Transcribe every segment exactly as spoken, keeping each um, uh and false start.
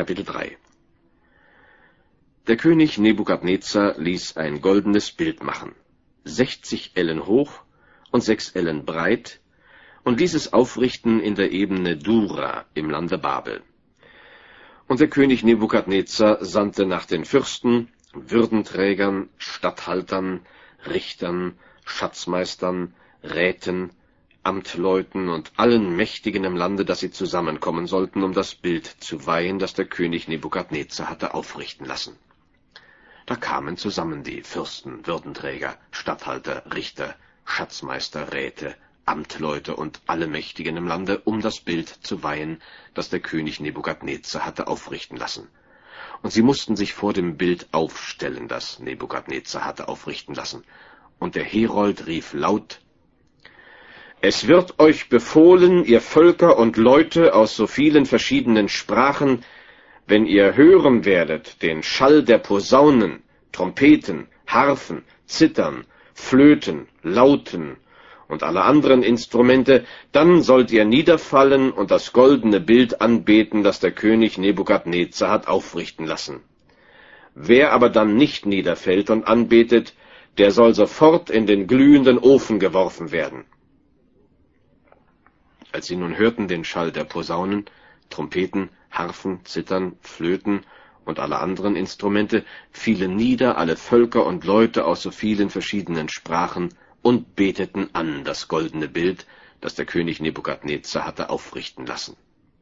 Kapitel drei. Der König Nebukadnezar ließ ein goldenes Bild machen, sechzig Ellen hoch und sechs Ellen breit, und ließ es aufrichten in der Ebene Dura im Lande Babel. Und der König Nebukadnezar sandte nach den Fürsten, Würdenträgern, Statthaltern, Richtern, Schatzmeistern, Räten, Amtleuten und allen Mächtigen im Lande, dass sie zusammenkommen sollten, um das Bild zu weihen, das der König Nebukadnezar hatte aufrichten lassen. Da kamen zusammen die Fürsten, Würdenträger, Statthalter, Richter, Schatzmeister, Räte, Amtleute und alle Mächtigen im Lande, um das Bild zu weihen, das der König Nebukadnezar hatte aufrichten lassen. Und sie mussten sich vor dem Bild aufstellen, das Nebukadnezar hatte aufrichten lassen. Und der Herold rief laut: Es wird euch befohlen, ihr Völker und Leute aus so vielen verschiedenen Sprachen, wenn ihr hören werdet den Schall der Posaunen, Trompeten, Harfen, Zithern, Flöten, Lauten und alle anderen Instrumente, dann sollt ihr niederfallen und das goldene Bild anbeten, das der König Nebukadnezar hat aufrichten lassen. Wer aber dann nicht niederfällt und anbetet, der soll sofort in den glühenden Ofen geworfen werden. Als sie nun hörten den Schall der Posaunen, Trompeten, Harfen, Zithern, Flöten und alle anderen Instrumente, fielen nieder alle Völker und Leute aus so vielen verschiedenen Sprachen und beteten an das goldene Bild, das der König Nebukadnezar hatte aufrichten lassen.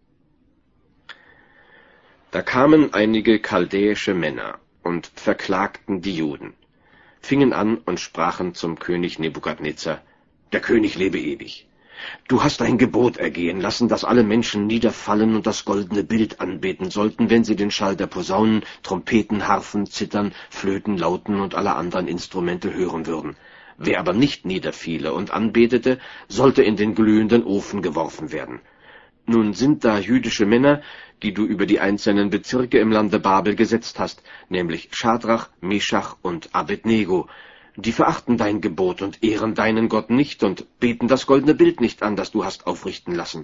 Da kamen einige chaldäische Männer und verklagten die Juden, fingen an und sprachen zum König Nebukadnezar: Der König lebe ewig. Du hast ein Gebot ergehen lassen, dass alle Menschen niederfallen und das goldene Bild anbeten sollten, wenn sie den Schall der Posaunen, Trompeten, Harfen, Zithern, Flöten, Lauten und aller anderen Instrumente hören würden. Wer aber nicht niederfiele und anbetete, sollte in den glühenden Ofen geworfen werden. Nun sind da jüdische Männer, die du über die einzelnen Bezirke im Lande Babel gesetzt hast, nämlich Schadrach, Meschach und Abednego. Die verachten dein Gebot und ehren deinen Gott nicht und beten das goldene Bild nicht an, das du hast aufrichten lassen.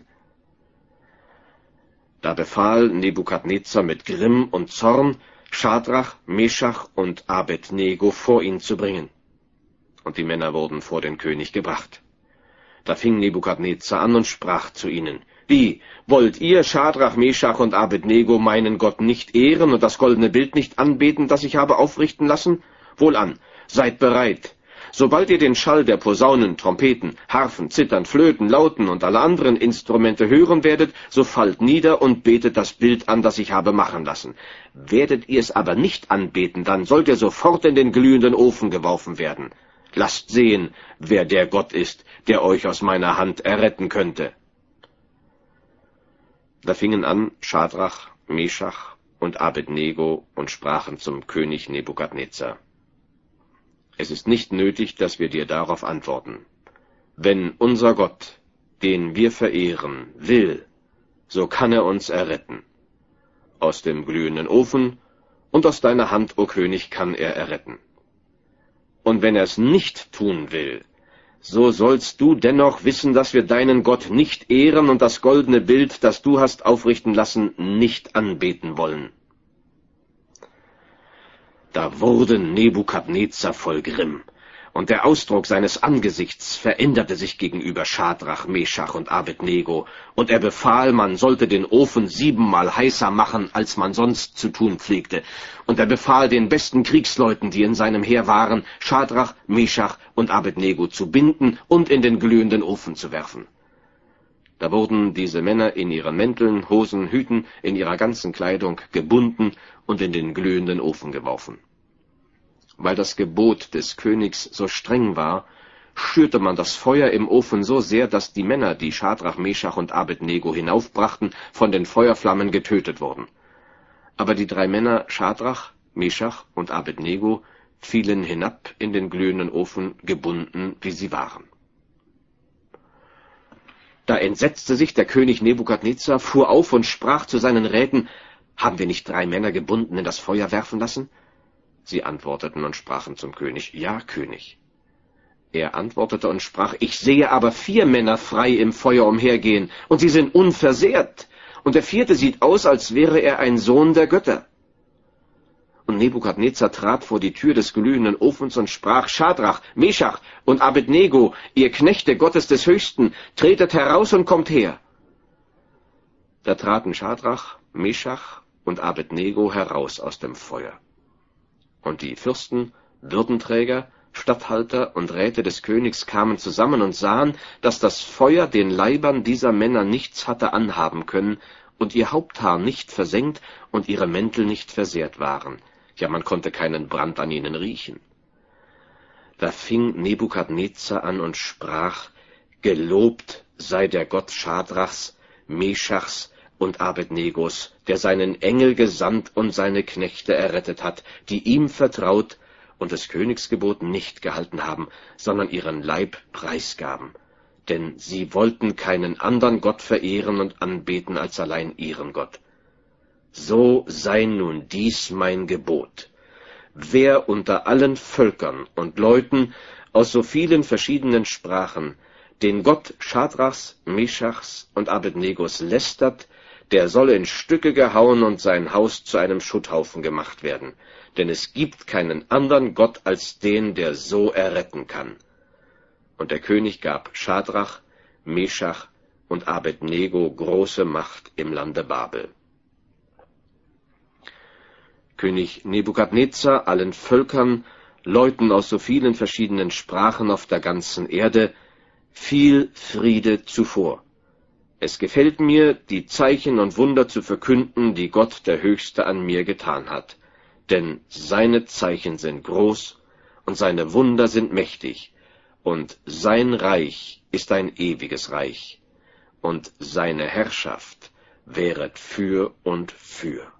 Da befahl Nebukadnezar mit Grimm und Zorn, Schadrach, Meschach und Abednego vor ihn zu bringen. Und die Männer wurden vor den König gebracht. Da fing Nebukadnezar an und sprach zu ihnen: Wie, wollt ihr, Schadrach, Meschach und Abednego, meinen Gott nicht ehren und das goldene Bild nicht anbeten, das ich habe aufrichten lassen? Wohlan, seid bereit. Sobald ihr den Schall der Posaunen, Trompeten, Harfen, Zithern, Flöten, Lauten und alle anderen Instrumente hören werdet, so fallt nieder und betet das Bild an, das ich habe machen lassen. Werdet ihr es aber nicht anbeten, dann sollt ihr sofort in den glühenden Ofen geworfen werden. Lasst sehen, wer der Gott ist, der euch aus meiner Hand erretten könnte. Da fingen an Schadrach, Meschach und Abednego und sprachen zum König Nebukadnezar: Es ist nicht nötig, dass wir dir darauf antworten. Wenn unser Gott, den wir verehren, will, so kann er uns erretten. Aus dem glühenden Ofen und aus deiner Hand, o König, kann er erretten. Und wenn er es nicht tun will, so sollst du dennoch wissen, dass wir deinen Gott nicht ehren und das goldene Bild, das du hast aufrichten lassen, nicht anbeten wollen. Da wurde Nebukadnezar voll Grimm, und der Ausdruck seines Angesichts veränderte sich gegenüber Schadrach, Meschach und Abednego, und er befahl, man sollte den Ofen siebenmal heißer machen, als man sonst zu tun pflegte, und er befahl den besten Kriegsleuten, die in seinem Heer waren, Schadrach, Meschach und Abednego zu binden und in den glühenden Ofen zu werfen. Da wurden diese Männer in ihren Mänteln, Hosen, Hüten, in ihrer ganzen Kleidung gebunden und in den glühenden Ofen geworfen. Weil das Gebot des Königs so streng war, schürte man das Feuer im Ofen so sehr, dass die Männer, die Schadrach, Meschach und Abednego hinaufbrachten, von den Feuerflammen getötet wurden. Aber die drei Männer Schadrach, Meschach und Abednego fielen hinab in den glühenden Ofen, gebunden, wie sie waren. Da entsetzte sich der König Nebukadnezar, fuhr auf und sprach zu seinen Räten: Haben wir nicht drei Männer gebunden in das Feuer werfen lassen? Sie antworteten und sprachen zum König: Ja, König. Er antwortete und sprach: Ich sehe aber vier Männer frei im Feuer umhergehen, und sie sind unversehrt, und der vierte sieht aus, als wäre er ein Sohn der Götter. Und Nebukadnezar trat vor die Tür des glühenden Ofens und sprach: Schadrach, Meschach und Abednego, ihr Knechte Gottes des Höchsten, tretet heraus und kommt her. Da traten Schadrach, Meschach und Abednego heraus aus dem Feuer. Und die Fürsten, Würdenträger, Statthalter und Räte des Königs kamen zusammen und sahen, dass das Feuer den Leibern dieser Männer nichts hatte anhaben können und ihr Haupthaar nicht versengt und ihre Mäntel nicht versehrt waren. Ja, man konnte keinen Brand an ihnen riechen. Da fing Nebukadnezar an und sprach: Gelobt sei der Gott Schadrachs, Meschachs und Abednegos, der seinen Engel gesandt und seine Knechte errettet hat, die ihm vertraut und des Königs Gebot nicht gehalten haben, sondern ihren Leib preisgaben. Denn sie wollten keinen andern Gott verehren und anbeten als allein ihren Gott. So sei nun dies mein Gebot: Wer unter allen Völkern und Leuten aus so vielen verschiedenen Sprachen den Gott Schadrachs, Meschachs und Abednegos lästert, der soll in Stücke gehauen und sein Haus zu einem Schutthaufen gemacht werden, denn es gibt keinen anderen Gott als den, der so erretten kann. Und der König gab Schadrach, Meschach und Abednego große Macht im Lande Babel. König Nebukadnezar allen Völkern, Leuten aus so vielen verschiedenen Sprachen auf der ganzen Erde, viel Friede zuvor. Es gefällt mir, die Zeichen und Wunder zu verkünden, die Gott der Höchste an mir getan hat. Denn seine Zeichen sind groß und seine Wunder sind mächtig, und sein Reich ist ein ewiges Reich, und seine Herrschaft währet für und für.